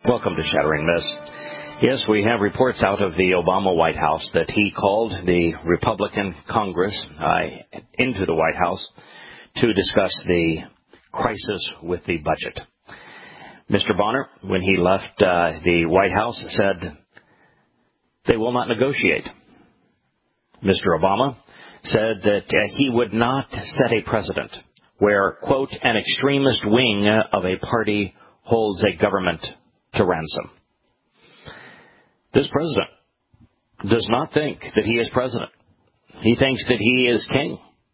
Welcome to Shattering This. Yes, we have reports out of the Obama White House that he called the Republican Congress into the White House to discuss the crisis with the budget. Mr. Bonner, when he left the White House, said they will not negotiate. Mr. Obama said that he would not set a precedent where, quote, an extremist wing of a party holds a government to ransom. This president does not think that he is president. He thinks that he is king.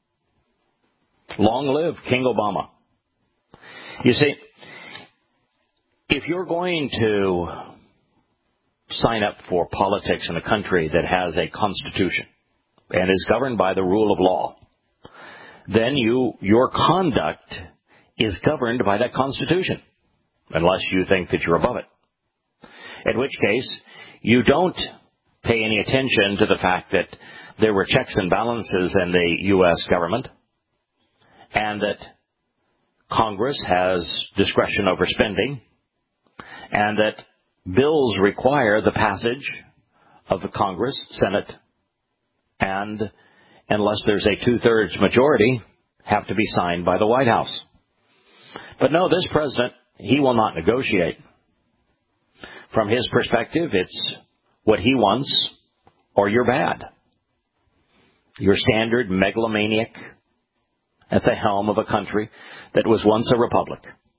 Long live King Obama. You see, if you're going to sign up for politics in a country that has a constitution and is governed by the rule of law, then your conduct is governed by that constitution, unless you think that you're above it. In which case, you don't pay any attention to the fact that there were checks and balances in the U.S. government and that Congress has discretion over spending and that bills require the passage of the Congress, Senate, and unless there's a two-thirds majority, have to be signed by the White House. But no, this president, he will not negotiate. From his perspective, it's what he wants or you're bad. Your standard megalomaniac at the helm of a country that was once a republic.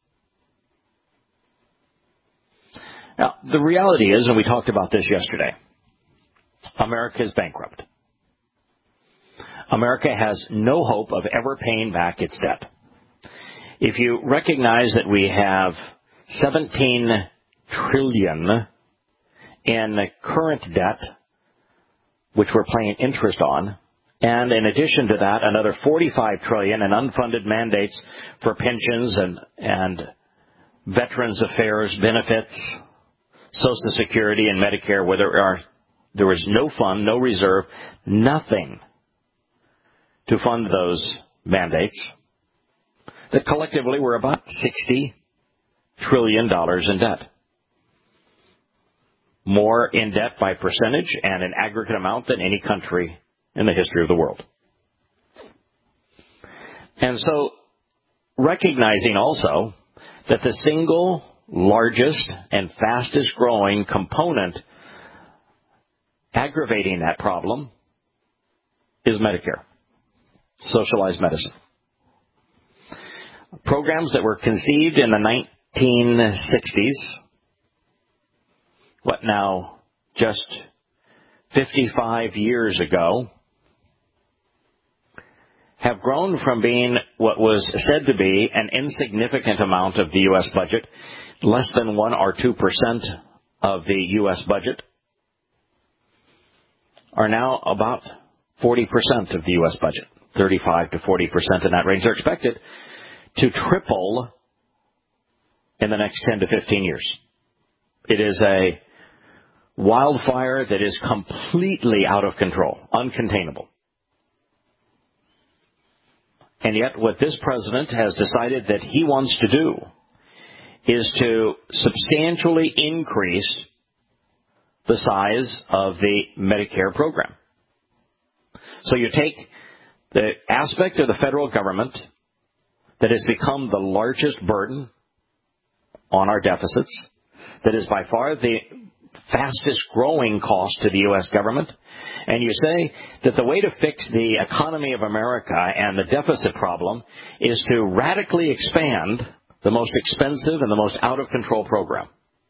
Now, the reality is, and we talked about this yesterday, America is bankrupt. America has no hope of ever paying back its debt. If you recognize that we have $17 trillion in current debt, which we're paying interest on, and in addition to that, another $45 trillion in unfunded mandates for pensions and Veterans Affairs benefits, Social Security and Medicare, where there is no fund, no reserve, nothing to fund those mandates, that collectively we're about $60 trillion in debt. More in debt by percentage and an aggregate amount than any country in the history of the world. And so, recognizing also that the single largest and fastest growing component aggravating that problem is Medicare, socialized medicine. Programs that were conceived in the 1960s, just 55 years ago, have grown from being what was said to be an insignificant amount of the U.S. budget, less than 1 or 2% of the U.S. budget, are now about 40% of the U.S. budget, 35 to 40% in that range. They're expected to triple in the next 10 to 15 years. It is a wildfire that is completely out of control, uncontainable. And yet what this president has decided that he wants to do is to substantially increase the size of the Medicare program. So you take the aspect of the federal government that has become the largest burden on our deficits, that is by far the fastest growing cost to the U.S. government, and you say that the way to fix the economy of America and the deficit problem is to radically expand the most expensive and the most out-of-control program.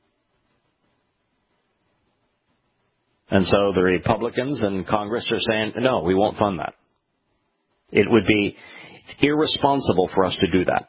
And so the Republicans in Congress are saying, no, we won't fund that. It would be irresponsible for us to do that.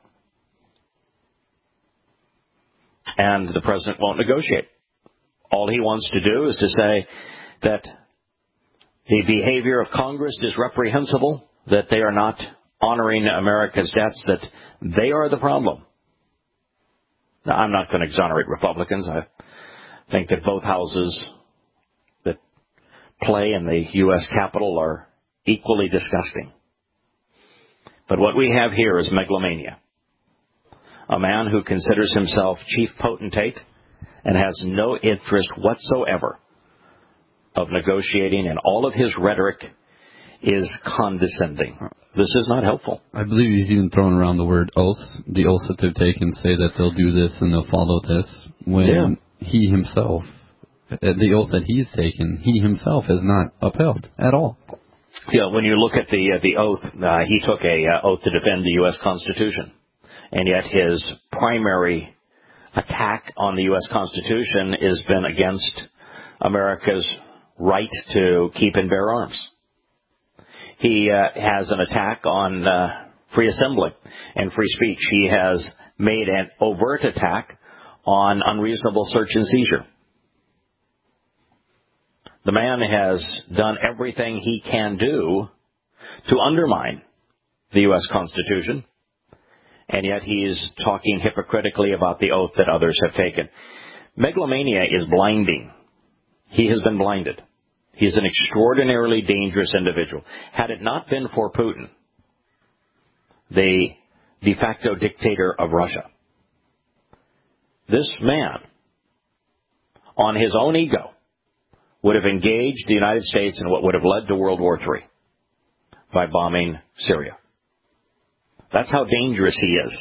And the president won't negotiate. All he wants to do is to say that the behavior of Congress is reprehensible, that they are not honoring America's debts, that they are the problem. Now, I'm not going to exonerate Republicans. I think that both houses that play in the U.S. Capitol are equally disgusting. But what we have here is megalomania. A man who considers himself chief potentate, and has no interest whatsoever of negotiating, and all of his rhetoric is condescending. This is not helpful. I believe he's even thrown around the word oath. The oaths that they've taken say that they'll do this and they'll follow this, when he himself, the oath that he's taken, he himself has not upheld at all. Yeah, when you look at the oath, he took a oath to defend the U.S. Constitution, and yet his primary attack on the U.S. Constitution has been against America's right to keep and bear arms. He has an attack on free assembly and free speech. He has made an overt attack on unreasonable search and seizure. The man has done everything he can do to undermine the U.S. Constitution, and yet he's talking hypocritically about the oath that others have taken. Megalomania is blinding. He has been blinded. He's an extraordinarily dangerous individual. Had it not been for Putin, the de facto dictator of Russia, this man, on his own ego, would have engaged the United States in what would have led to World War III by bombing Syria. That's how dangerous he is.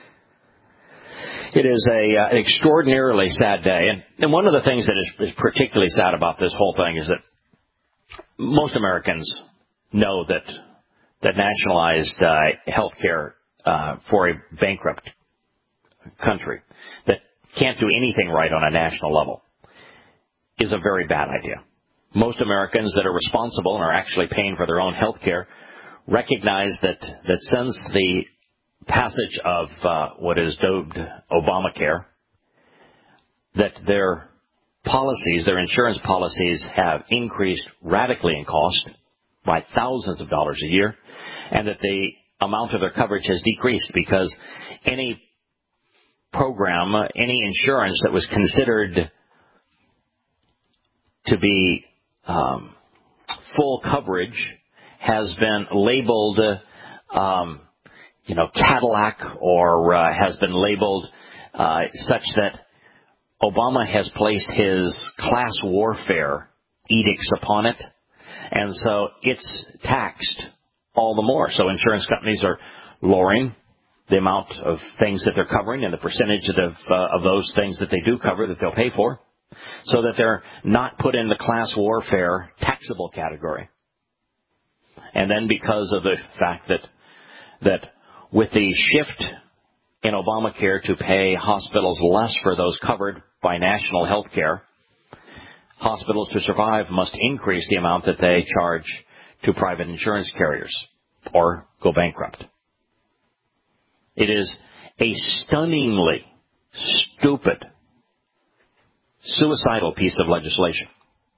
It is an extraordinarily sad day. And one of the things that is particularly sad about this whole thing is that most Americans know that nationalized health care for a bankrupt country that can't do anything right on a national level is a very bad idea. Most Americans that are responsible and are actually paying for their own health care recognize that since the passage of what is dubbed Obamacare, that their policies, their insurance policies, have increased radically in cost by thousands of dollars a year, and that the amount of their coverage has decreased because any program, any insurance that was considered to be full coverage has been labeled, Cadillac, or has been labeled such that Obama has placed his class warfare edicts upon it, and so it's taxed all the more. So insurance companies are lowering the amount of things that they're covering and the percentage of those things that they do cover that they'll pay for, so that they're not put in the class warfare taxable category. And then because of the fact that with the shift in Obamacare to pay hospitals less for those covered by national health care, hospitals to survive must increase the amount that they charge to private insurance carriers or go bankrupt. It is a stunningly stupid, suicidal piece of legislation.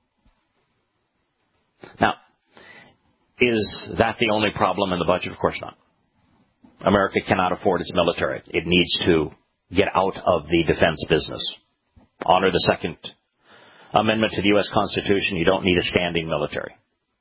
Now, is that the only problem in the budget? Of course not. America cannot afford its military. It needs to get out of the defense business. Honor the Second Amendment to the U.S. Constitution. You don't need a standing military.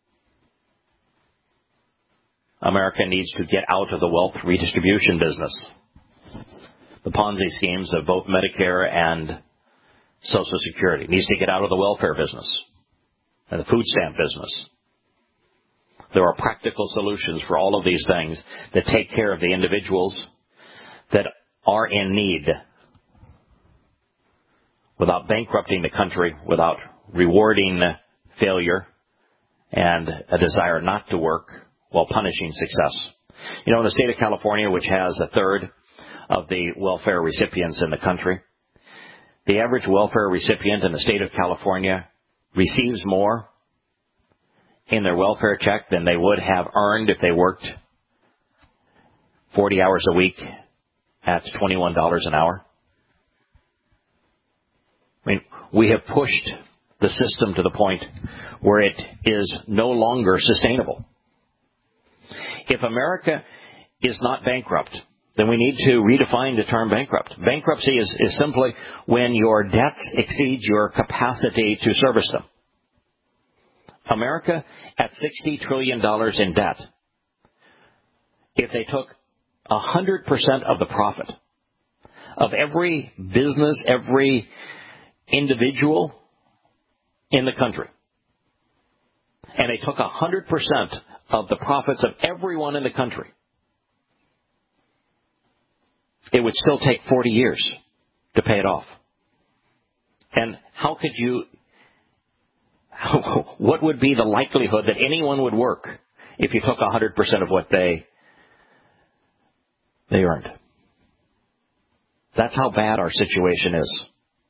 America needs to get out of the wealth redistribution business. The Ponzi schemes of both Medicare and Social Security. It needs to get out of the welfare business and the food stamp business. There are practical solutions for all of these things that take care of the individuals that are in need without bankrupting the country, without rewarding failure and a desire not to work while punishing success. In the state of California, which has a third of the welfare recipients in the country, the average welfare recipient in the state of California receives more in their welfare check than they would have earned if they worked 40 hours a week at $21 an hour. I mean, we have pushed the system to the point where it is no longer sustainable. If America is not bankrupt, then we need to redefine the term bankrupt. Bankruptcy is simply when your debts exceed your capacity to service them. America at $60 trillion in debt, if they took 100% of the profit of every business, every individual in the country, and they took 100% of the profits of everyone in the country, it would still take 40 years to pay it off. And what would be the likelihood that anyone would work if you took 100% of what they earned? That's how bad our situation is.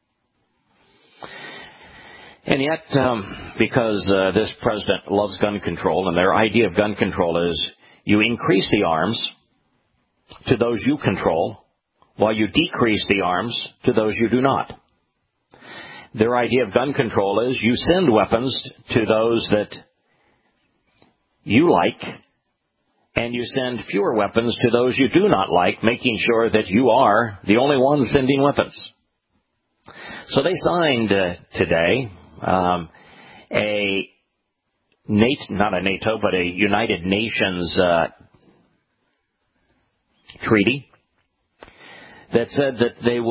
And yet, because this president loves gun control, and their idea of gun control is you increase the arms to those you control, while you decrease the arms to those you do not. Their idea of gun control is you send weapons to those that you like, and you send fewer weapons to those you do not like, making sure that you are the only ones sending weapons. So they signed today not a NATO, but a United Nations treaty that said that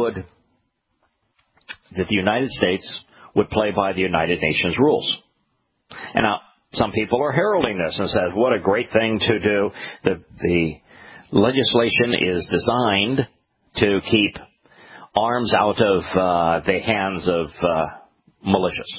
the United States would play by the United Nations rules. And now, some people are heralding this and said, what a great thing to do. The legislation is designed to keep arms out of the hands of militias.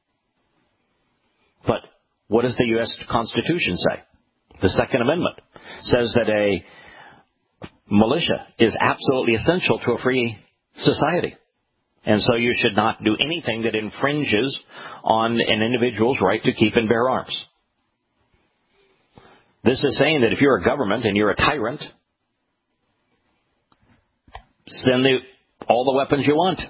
But what does the U.S. Constitution say? The Second Amendment says that a militia is absolutely essential to a free society. And so you should not do anything that infringes on an individual's right to keep and bear arms. This is saying that if you're a government and you're a tyrant, send all the weapons you want.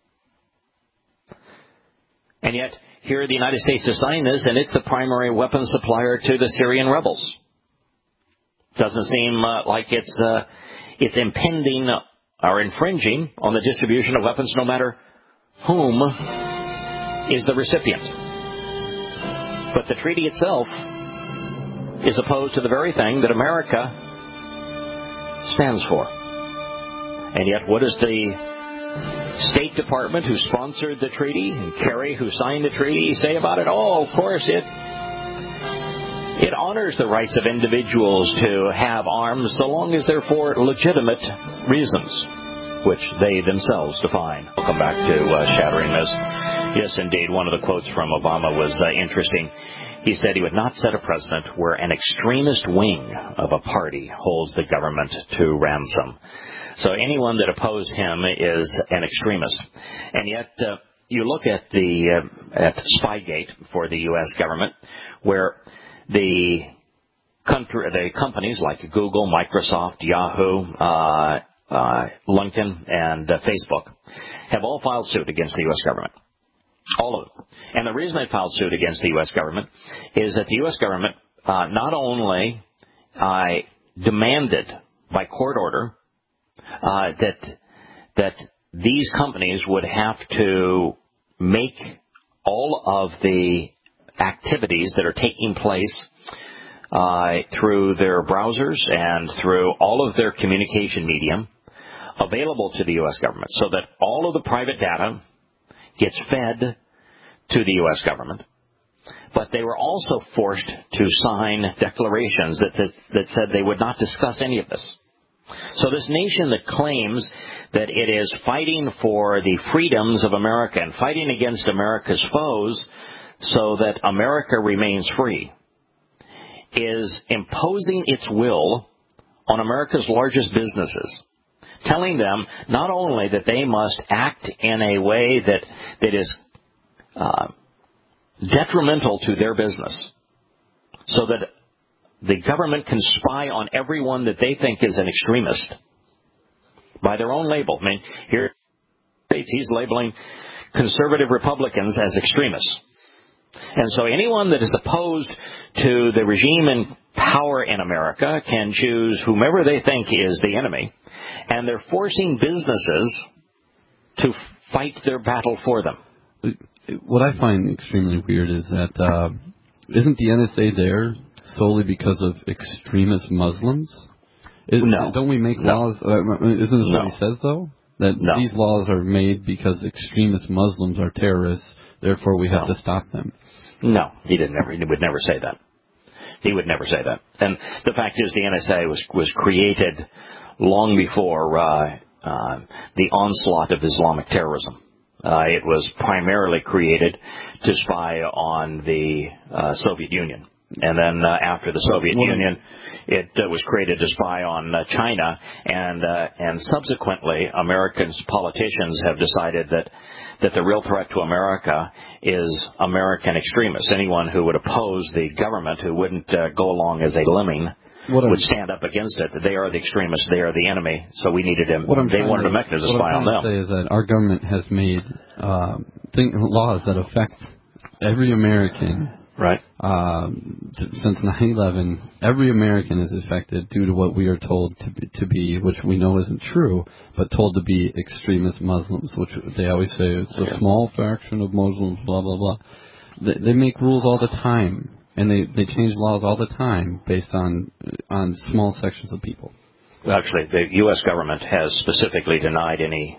And yet, here the United States is signing this, and it's the primary weapon supplier to the Syrian rebels. Doesn't seem like it's impending or infringing on the distribution of weapons, no matter whom is the recipient. But the treaty itself is opposed to the very thing that America stands for. And yet, what does the State Department, who sponsored the treaty, and Kerry, who signed the treaty, say about it? Oh, of course, it honors the rights of individuals to have arms so long as they're for legitimate reasons, which they themselves define. We'll come back to shattering this. Yes, indeed, one of the quotes from Obama was interesting. He said he would not set a precedent where an extremist wing of a party holds the government to ransom. So anyone that opposed him is an extremist. And yet, you look at at Spygate for the U.S. government, where the companies like Google, Microsoft, Yahoo, Lincoln, and Facebook have all filed suit against the U.S. government. All of them. And the reason they filed suit against the U.S. government is that the U.S. government not only demanded by court order that these companies would have to make all of the activities that are taking place through their browsers and through all of their communication medium available to the U.S. government, so that all of the private data gets fed to the U.S. government. But they were also forced to sign declarations that said they would not discuss any of this. So this nation that claims that it is fighting for the freedoms of America and fighting against America's foes so that America remains free is imposing its will on America's largest businesses, telling them not only that they must act in a way that is detrimental to their business, so that the government can spy on everyone that they think is an extremist by their own label. I mean, here he's labeling conservative Republicans as extremists. And so anyone that is opposed to the regime in power in America can choose whomever they think is the enemy, and they're forcing businesses to fight their battle for them. What I find extremely weird is that isn't the NSA there solely because of extremist Muslims? No. Don't we make laws? Isn't this what he says, though? That No. these laws are made because extremist Muslims are terrorists, therefore we have to stop them. No, he would never say that. He would never say that. And the fact is, the NSA was created long before the onslaught of Islamic terrorism. It was primarily created to spy on the Soviet Union. And then after the Soviet Union, it was created to spy on China. And subsequently, American politicians have decided that the real threat to America is American extremists. Anyone who would oppose the government, who wouldn't go along as a lemming, would stand up against it. They are the extremists. They are the enemy. So we needed him. They wanted a mechanism to spy on them. What I'm trying to say is that our government has made laws that affect every American. Right. Since 9/11, every American is affected due to what we are told to be, which we know isn't true, but told to be extremist Muslims, which they always say it's a small fraction of Muslims, blah, blah, blah. They make rules all the time, and they change laws all the time based on small sections of people. Actually, the U.S. government has specifically denied any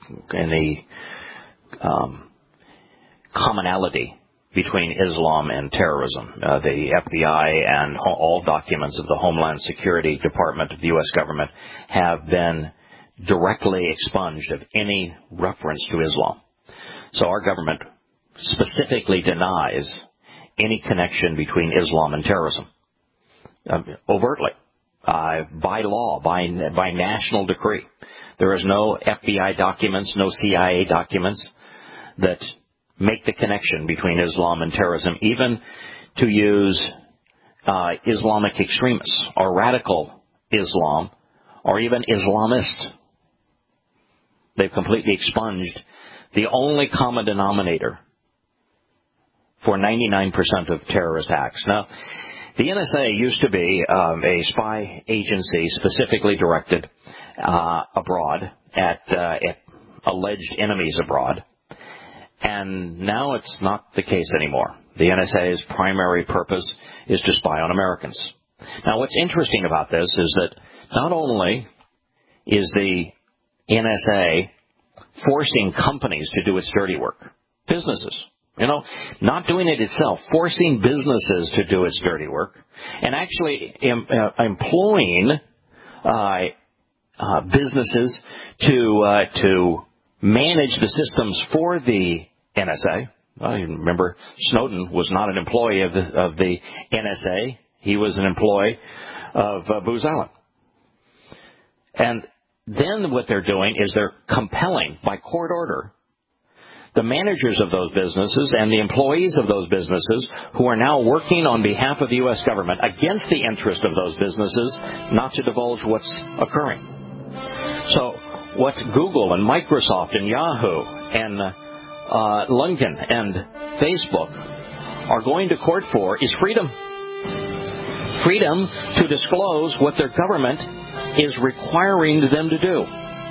commonality between Islam and terrorism. The FBI and all documents of the Homeland Security Department of the U.S. government have been directly expunged of any reference to Islam. So our government specifically denies any connection between Islam and terrorism. Overtly. By law, by national decree. There is no FBI documents, no CIA documents that make the connection between Islam and terrorism, even to use Islamic extremists or radical Islam or even Islamists. They've completely expunged the only common denominator for 99% of terrorist acts. Now, the NSA used to be a spy agency specifically directed abroad at alleged enemies abroad. And now it's not the case anymore. The NSA's primary purpose is to spy on Americans. Now, what's interesting about this is that not only is the NSA forcing companies to do its dirty work, businesses, not doing it itself, forcing businesses to do its dirty work, and actually employing businesses to manage the systems for the NSA. Well, you remember, Snowden was not an employee of the NSA. He was an employee of Booz Allen. And then what they're doing is they're compelling, by court order, the managers of those businesses and the employees of those businesses who are now working on behalf of the U.S. government against the interest of those businesses not to divulge what's occurring. So what Google and Microsoft and Yahoo and Lunken and Facebook are going to court for is freedom. Freedom to disclose what their government is requiring them to do.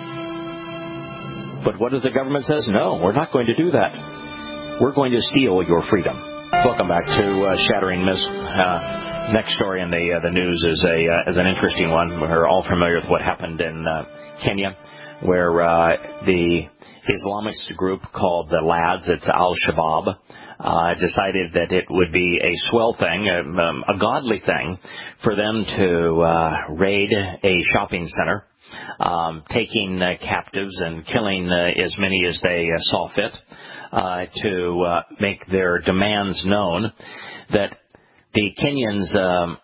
But what does the government say? No, we're not going to do that. We're going to steal your freedom. Welcome back to Shattering Myths. Next story in the news is an interesting one. We're all familiar with what happened in Kenya, where the Islamist group called the Lads, it's Al-Shabaab, decided that it would be a swell thing, a godly thing, for them to raid a shopping center, taking captives and killing as many as they saw fit, to make their demands known, that the Kenyans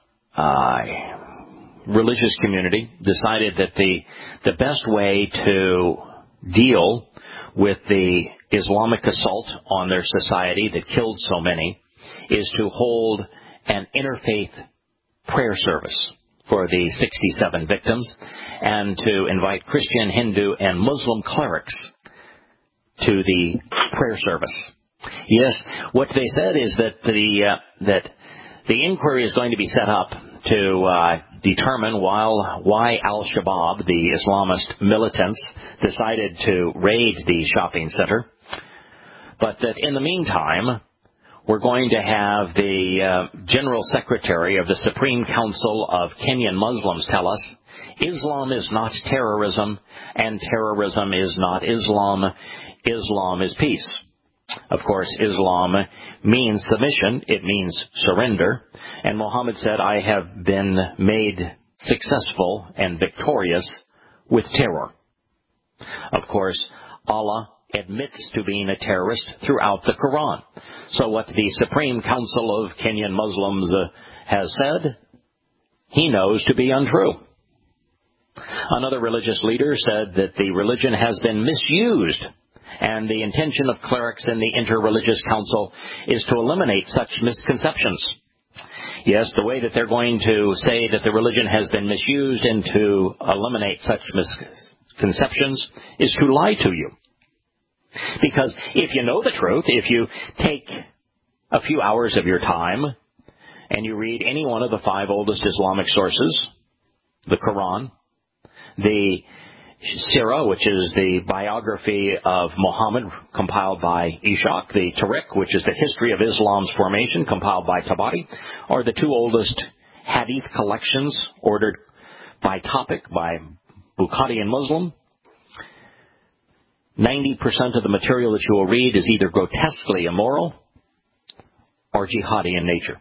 religious community decided that the best way to deal with the Islamic assault on their society that killed so many is to hold an interfaith prayer service for the 67 victims and to invite Christian, Hindu, and Muslim clerics to the prayer service. Yes, what they said is that the inquiry is going to be set up to determine why Al-Shabaab, the Islamist militants, decided to raid the shopping center, but that in the meantime, we're going to have the General Secretary of the Supreme Council of Kenyan Muslims tell us Islam is not terrorism, and terrorism is not Islam. Islam is peace. Of course, Islam means submission. It means surrender. And Muhammad said, I have been made successful and victorious with terror. Of course, Allah admits to being a terrorist throughout the Quran. So what the Supreme Council of Kenyan Muslims has said, he knows to be untrue. Another religious leader said that the religion has been misused, and the intention of clerics in the Interreligious Council is to eliminate such misconceptions. Yes, the way that they're going to say that the religion has been misused and to eliminate such misconceptions is to lie to you. Because if you know the truth, if you take a few hours of your time and you read any one of the 5 oldest Islamic sources, the Quran, the Sirah, which is the biography of Muhammad, compiled by Ishaq, the Tariq, which is the history of Islam's formation, compiled by Tabari, are the 2 oldest hadith collections ordered by topic by Bukhari and Muslim. 90% of the material that you will read is either grotesquely immoral or jihadi in nature.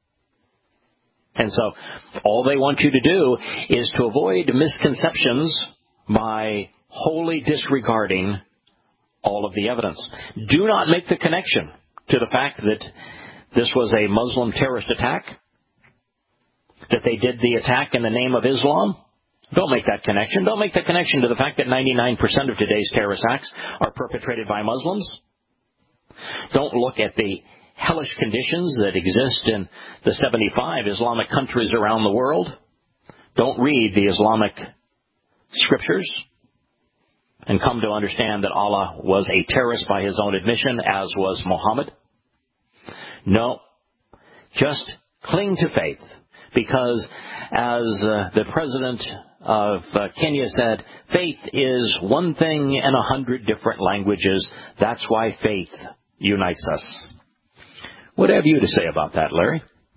And so all they want you to do is to avoid misconceptions by wholly disregarding all of the evidence. Do not make the connection to the fact that this was a Muslim terrorist attack, that they did the attack in the name of Islam. Don't make that connection. Don't make the connection to the fact that 99% of today's terrorist acts are perpetrated by Muslims. Don't look at the hellish conditions that exist in the 75 Islamic countries around the world. Don't read the Islamic scriptures and come to understand that Allah was a terrorist by his own admission, as was Muhammad. No, just cling to faith, because as the president of Kenya said, faith is one thing in 100 different languages. That's why faith unites us. What have you to say about that, Larry?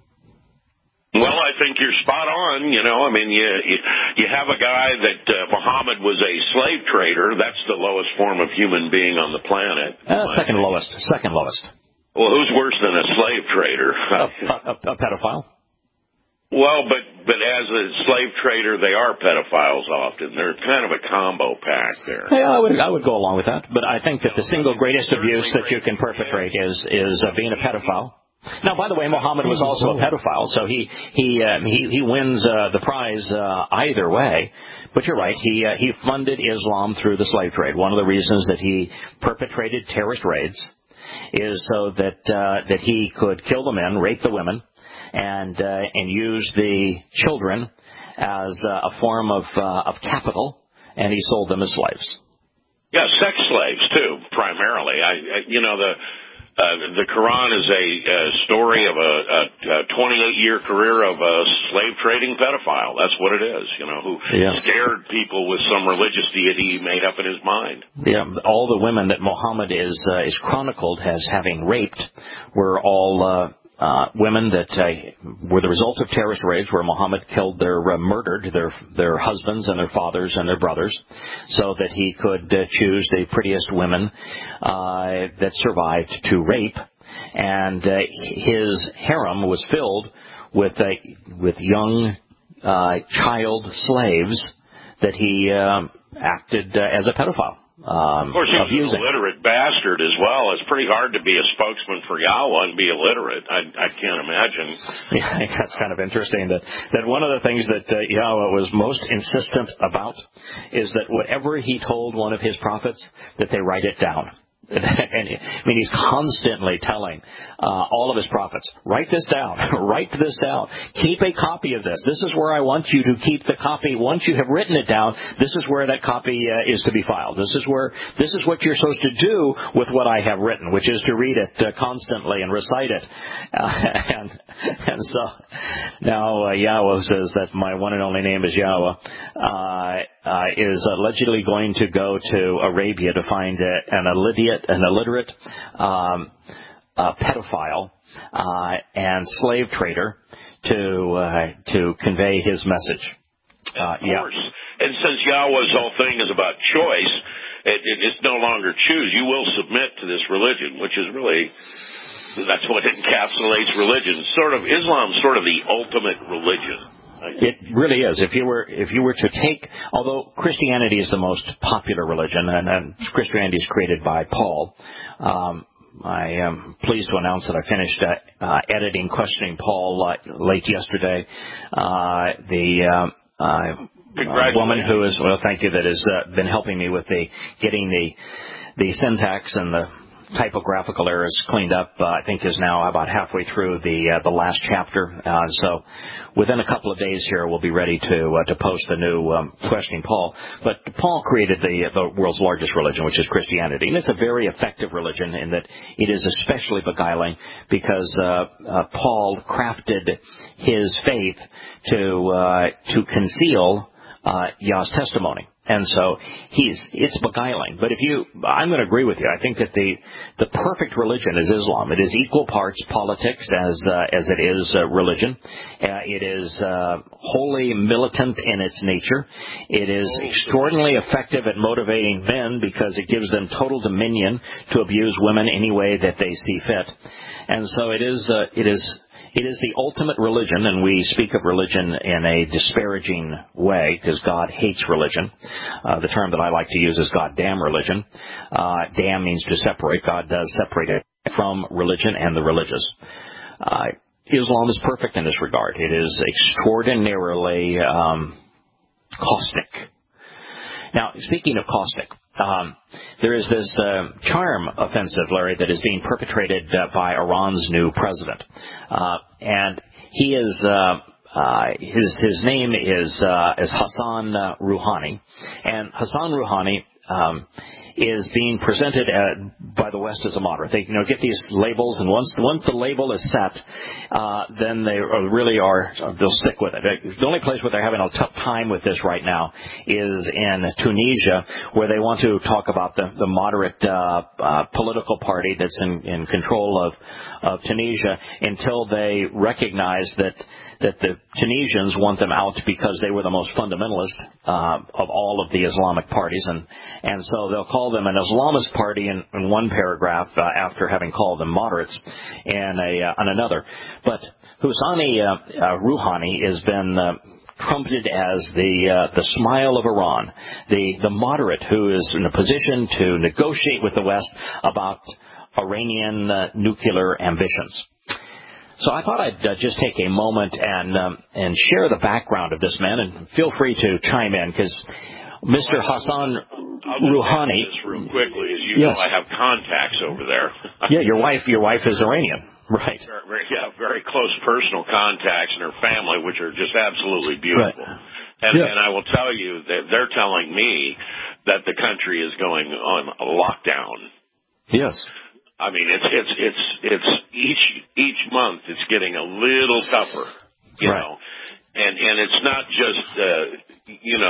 Well, I think you're spot on. You have a guy that Muhammad was a slave trader. That's the lowest form of human being on the planet. Second lowest. Well, who's worse than a slave trader? A pedophile. Well, but as a slave trader, they are pedophiles often. They're kind of a combo pack there. Yeah, I would go along with that. But I think that the single greatest abuse that you can perpetrate is being a pedophile. Now, by the way, Muhammad was also a pedophile, so he wins the prize either way. But you're right, he funded Islam through the slave trade. One of the reasons that he perpetrated terrorist raids is so that he could kill the men, rape the women, and use the children as a form of capital, and he sold them as slaves. Yeah, sex slaves too, primarily. The Quran is a story of a 28-year career of a slave trading pedophile. That's what it is, who scared people with some religious deity he made up in his mind. Yeah, all the women that Muhammad is chronicled as having raped were all women that were the result of terrorist raids where Muhammad murdered their husbands and their fathers and their brothers so that he could choose the prettiest women that survived to rape. And his harem was filled with young child slaves that he acted as a pedophile. Of course, he was an illiterate bastard as well. It's pretty hard to be a spokesman for Yahweh and be illiterate. I can't imagine. Yeah, I think that's kind of interesting that one of the things that Yahweh was most insistent about is that whatever he told one of his prophets, that they write it down. And he's constantly telling all of his prophets, write this down, write this down, keep a copy of this. This is where I want you to keep the copy. Once you have written it down, this is where that copy is to be filed. This is what you're supposed to do with what I have written, which is to read it constantly and recite it. And so now Yahweh says that my one and only name is Yahweh, is allegedly going to go to Arabia to find an illiterate pedophile and slave trader to convey his message. Of course. And since Yahweh's whole thing is about choice, it's no longer choose. You will submit to this religion, which is really, that's what encapsulates religion. Islam's sort of the ultimate religion. It really is. If you were to take, although Christianity is the most popular religion, and Christianity is created by Paul, I am pleased to announce that I finished editing Questioning Paul late yesterday. The woman who is, well, thank you, that has been helping me with getting the syntax and the typographical errors cleaned up, I think is now about halfway through the last chapter. So within a couple of days here, we'll be ready to post the new Questioning Paul. But Paul created the world's largest religion, which is Christianity. And it's a very effective religion in that it is especially beguiling because Paul crafted his faith to conceal Yah's testimony. And so it's beguiling. But I'm going to agree with you. I think that the perfect religion is Islam. It is equal parts politics as it is religion. It is wholly militant in its nature. It is extraordinarily effective at motivating men because it gives them total dominion to abuse women any way that they see fit. And so it is the ultimate religion, and we speak of religion in a disparaging way because God hates religion. The term that I like to use is God damn religion. Damn means to separate. God does separate it from religion and the religious. Islam is perfect in this regard. It is extraordinarily caustic. Now, speaking of caustic, there is this charm offensive, Larry, that is being perpetrated by Iran's new president. And he is, his name is Hassan Rouhani. And Hassan Rouhani, is being presented by the West as a moderate. They, get these labels, and once the label is set, then they really they'll stick with it. The only place where they're having a tough time with this right now is in Tunisia, where they want to talk about the moderate political party that's in control of Tunisia until they recognize that the Tunisians want them out because they were the most fundamentalist of all of the Islamic parties, and so they'll call them an Islamist party in one paragraph after having called them moderates in another. But Rouhani has been trumpeted as the smile of Iran, the moderate who is in a position to negotiate with the West about Iranian nuclear ambitions. So I thought I'd just take a moment and share the background of this man, and feel free to chime in because Mr. Hassan Rouhani. This real quickly, as you know, I have contacts over there. Yeah, your wife is Iranian, right? Very close personal contacts in her family, which are just absolutely beautiful. Right. And I will tell you that they're telling me that the country is going on a lockdown. Yes. I mean, it's each month it's getting a little tougher, you know, and it's not just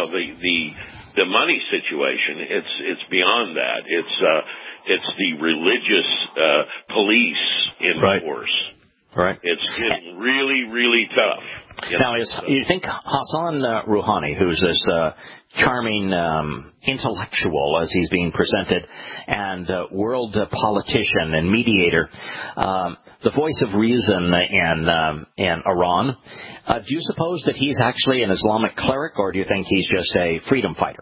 the money situation. It's beyond that. It's the religious police in force. Right. It's getting really, really tough. Now, you think Hassan Rouhani, who's this charming intellectual, as he's being presented, and world politician and mediator, the voice of reason in Iran, do you suppose that he's actually an Islamic cleric, or do you think he's just a freedom fighter?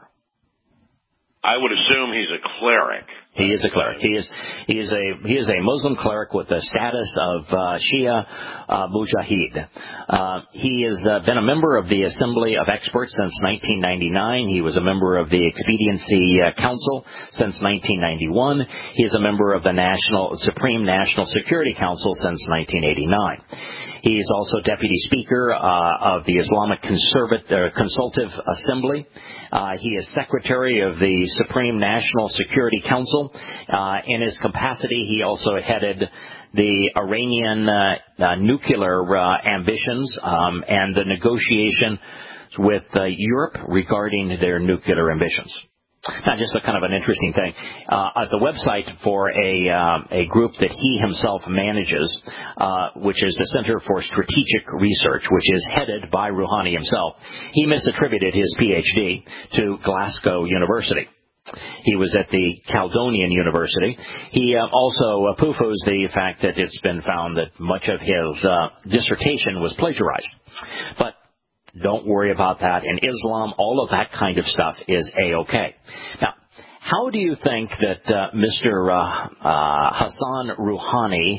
I would assume he's a cleric. He is a cleric. He is a Muslim cleric with the status of Shia Mujahid. He has been a member of the Assembly of Experts since 1999. He was a member of the Expediency Council since 1991. He is a member of the Supreme National Security Council since 1989. He is also Deputy Speaker of the Islamic Consultative Assembly. He is Secretary of the Supreme National Security Council. In his capacity, he also headed the Iranian nuclear ambitions and the negotiation with Europe regarding their nuclear ambitions. Now, just a kind of an interesting thing. At the website for a group that he himself manages, which is the Center for Strategic Research, which is headed by Rouhani himself, he misattributed his PhD to Glasgow University. He was at the Caledonian University. He also poo-poos the fact that it's been found that much of his dissertation was plagiarized. But don't worry about that. In Islam, all of that kind of stuff is A-OK. Now, how do you think that Mr. Hassan Rouhani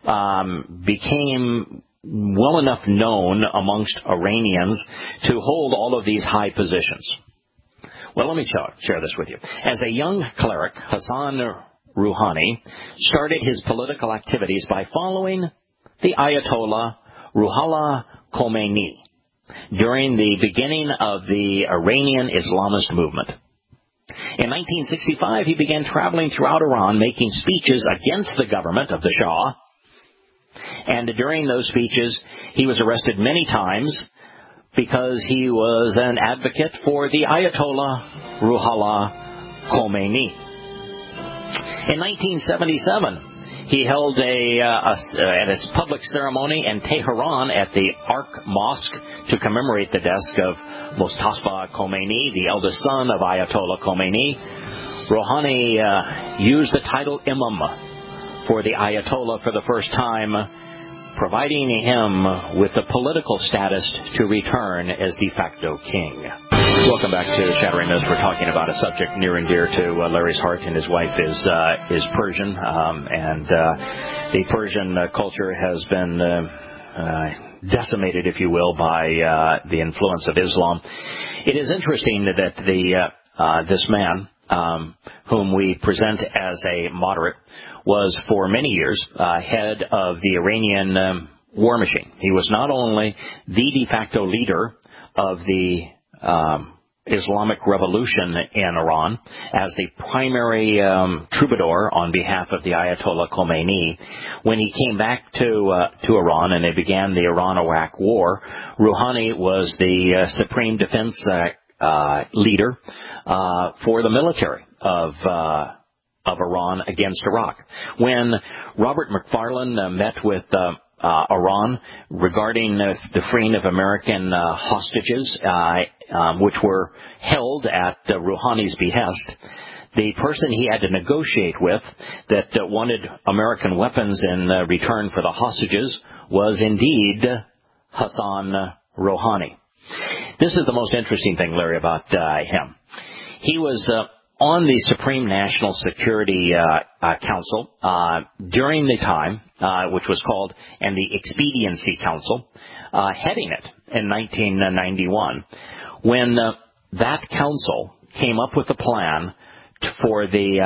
became well enough known amongst Iranians to hold all of these high positions? Well, let me share this with you. As a young cleric, Hassan Rouhani started his political activities by following the Ayatollah Ruhollah Khomeini during the beginning of the Iranian Islamist movement. In 1965, he began traveling throughout Iran, making speeches against the government of the Shah. And during those speeches, he was arrested many times because he was an advocate for the Ayatollah Ruhollah Khomeini. In 1977, he held at a public ceremony in Tehran at the Ark Mosque to commemorate the death of Mustafa Khomeini, the eldest son of Ayatollah Khomeini. Rouhani used the title Imam for the Ayatollah for the first time, providing him with the political status to return as de facto king. Welcome back to Shattering Myths. We're talking about a subject near and dear to Larry's heart, and his wife is Persian, and the Persian culture has been decimated, if you will, by the influence of Islam. It is interesting that this man, whom we present as a moderate, was for many years head of the Iranian war machine. He was not only the de facto leader of the Islamic Revolution in Iran, as the primary troubadour on behalf of the Ayatollah Khomeini. When he came back to Iran and they began the Iran-Iraq War, Rouhani was the supreme defense leader for the military of Iran against Iraq. When Robert McFarlane met with Iran regarding the freeing of American hostages, which were held at Rouhani's behest, the person he had to negotiate with that wanted American weapons in return for the hostages was indeed Hassan Rouhani. This is the most interesting thing, Larry, about him. He was on the Supreme National Security Council during the time, which was called, and the Expediency Council, heading it in 1991, when that council came up with a plan for the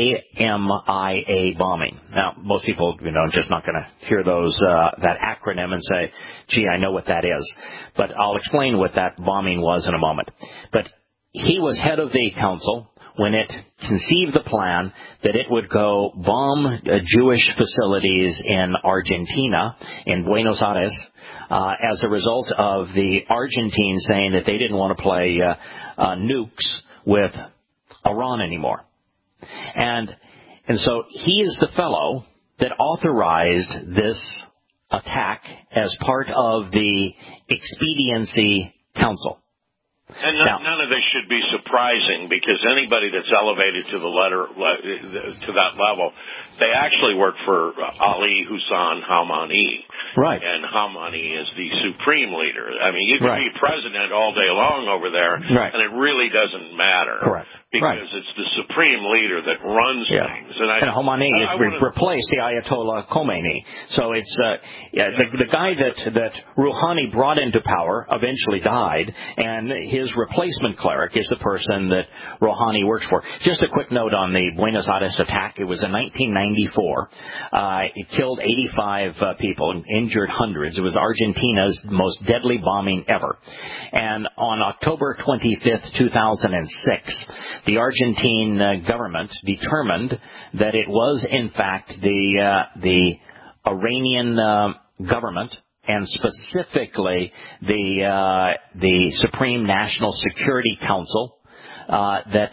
AMIA bombing. Now, most people, just not going to hear that acronym and say, gee, I know what that is. But I'll explain what that bombing was in a moment. But he was head of the council when it conceived the plan that it would go bomb Jewish facilities in Argentina, in Buenos Aires, as a result of the Argentines saying that they didn't want to play nukes with Iran anymore. And so he is the fellow that authorized this attack as part of the Expediency Council. And none of this should be surprising, because anybody that's elevated to to that level, they actually work for Ali Hussein Khamenei. Right. And Khamenei is the supreme leader. I mean, you can be president all day long over there, and it really doesn't matter. Correct. Because it's the supreme leader that runs things. And Khamenei replaced the Ayatollah Khomeini. So it's the guy that Rouhani brought into power eventually died, and his replacement cleric is the person that Rouhani works for. Just a quick note on the Buenos Aires attack. It was in 1994. It killed 85 people and injured hundreds. It was Argentina's most deadly bombing ever. And on October 25th, 2006, the Argentine government determined that it was, in fact, the Iranian government, and specifically the Supreme National Security Council, that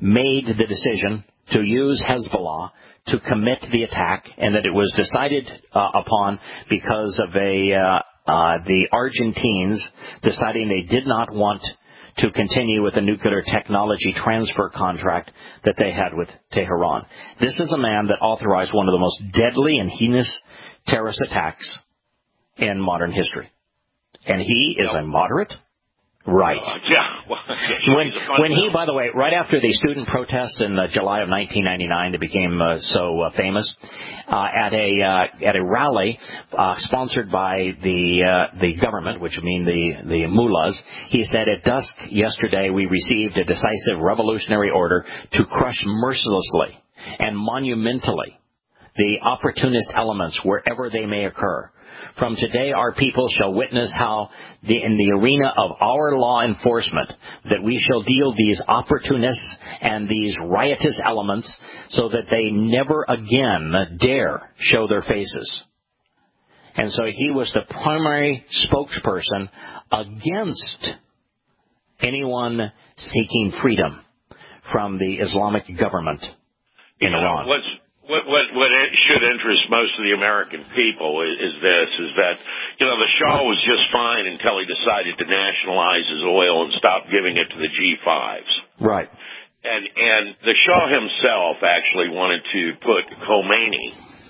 made the decision to use Hezbollah to commit the attack, and that it was decided upon because of the Argentines deciding they did not want to continue with the nuclear technology transfer contract that they had with Tehran. This is a man that authorized one of the most deadly and heinous terrorist attacks in modern history. And he is a moderate? Right. When he, by the way, right after the student protests in July of 1999 that became so famous, at a rally sponsored by the government, which would mean the mullahs, he said, "At dusk yesterday we received a decisive revolutionary order to crush mercilessly and monumentally the opportunist elements wherever they may occur. From today, our people shall witness how, in the arena of our law enforcement, that we shall deal these opportunists and these riotous elements so that they never again dare show their faces." And so he was the primary spokesperson against anyone seeking freedom from the Islamic government in Iran. What should interest most of the American people is that, the Shah was just fine until he decided to nationalize his oil and stop giving it to the G5s. Right. And the Shah himself actually wanted to put Khomeini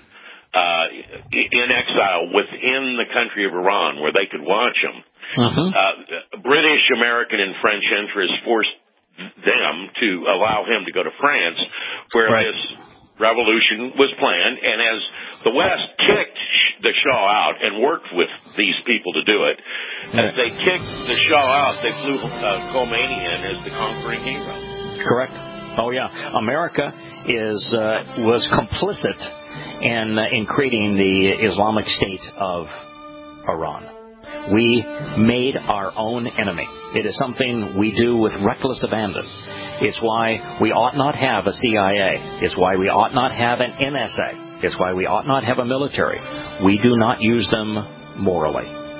in exile within the country of Iran where they could watch him. British, American, and French interests forced them to allow him to go to France, where this revolution was planned, and as the West kicked the Shah out and worked with these people to do it, as they kicked the Shah out, they flew Khomeini in as the conquering hero. Correct. Oh yeah, America was complicit in creating the Islamic State of Iran. We made our own enemy. It is something we do with reckless abandon. It's why we ought not have a CIA. It's why we ought not have an NSA. It's why we ought not have a military. We do not use them morally.